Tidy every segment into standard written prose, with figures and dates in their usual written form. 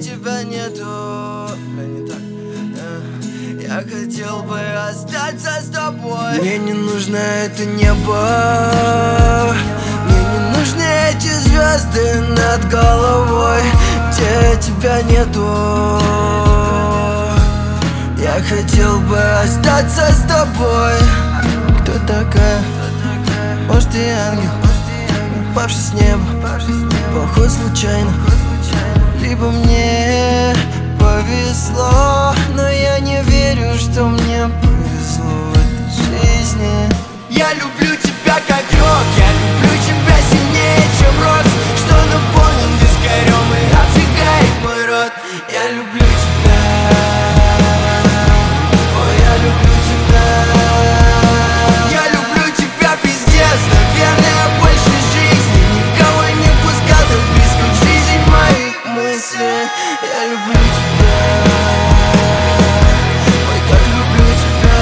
тебя нету. Не так. Я хотел бы остаться с тобой. Мне не нужно это небо, мне не нужны эти звезды над головой, где тебя нету. Я хотел бы остаться с тобой. Кто такая? Может, ты ангел, упавший с неба, поход случайно. Либо мне повезло, но я не верю, что мне повезло в этой жизни. Я люблю тебя как рок, я люблю тебя сильнее, чем рок, что наполнен вискарем и обжигает мой рот. Я люблю тебя, ой, я люблю тебя. Я люблю тебя, пиздец, наверное, больше жизни. Никого не пускал так близко в жизнь моих мыслей. Я люблю тебя, ой, как люблю тебя.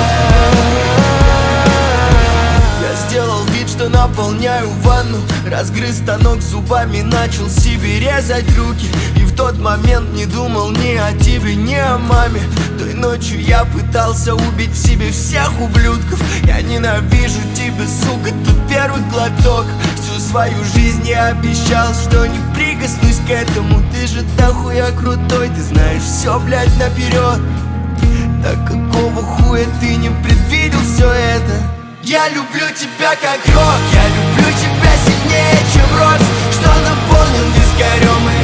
Я сделал вид, что наполняю ванну, разгрыз станок зубами, начал себе резать руки. И в тот момент не думал ни о тебе, ни о маме. Той ночью я пытался убить в себе всех ублюдков. Я ненавижу тебя, сука, тут первый глоток. Всю свою жизнь я обещал, что не прикоснусь к этому. Ты же дохуя крутой, ты знаешь все, блядь, наперед. Так какого хуя ты не предвидел все это? Я люблю тебя как рок, я люблю тебя сильнее, чем рок, что наполнен вискарем и